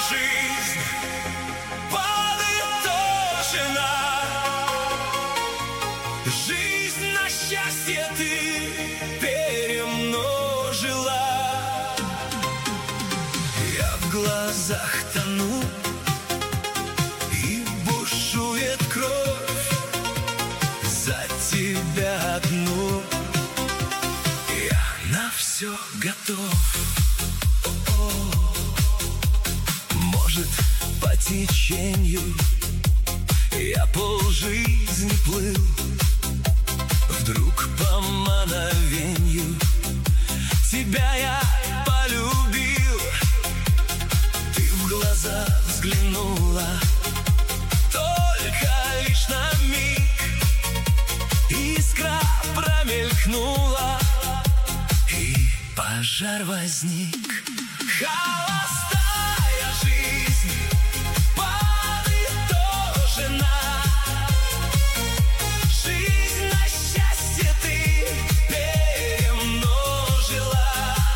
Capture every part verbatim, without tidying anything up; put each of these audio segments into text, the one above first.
жизнь подытожена. Жизнь на счастье ты перемножила. Я в глазах тону, и бушует кровь за тебя одну. Я на все готов. Может, по течению я полжизни плыл, вдруг по мановению тебя я полюбил. Ты в глаза взглянула, только лишь на миг, искра промелькнула, и пожар возник. Холостая жизнь подытожена. Жизнь на счастье ты перемножила.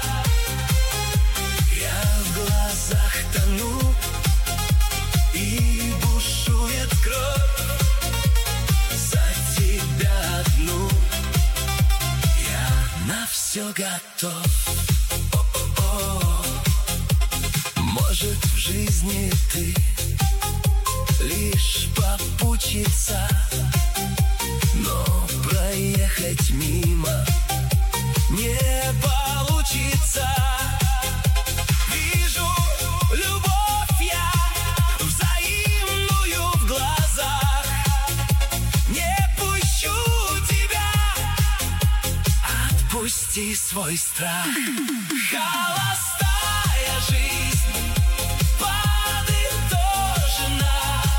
Я в глазах тону, и бушует кровь за тебя одну. Я на все готов. Может, в жизни ты лишь попутчица, но проехать мимо не получится. Вижу любовь я взаимную в глазах, не пущу тебя, отпусти свой страх. Холостая жизнь подытожена.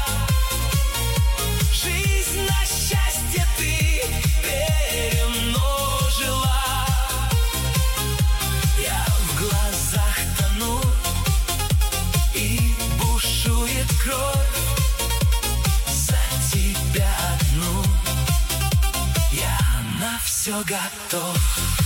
Жизнь на счастье ты перемножила. Я в глазах тону, и бушует кровь за тебя одну. Я на все готов.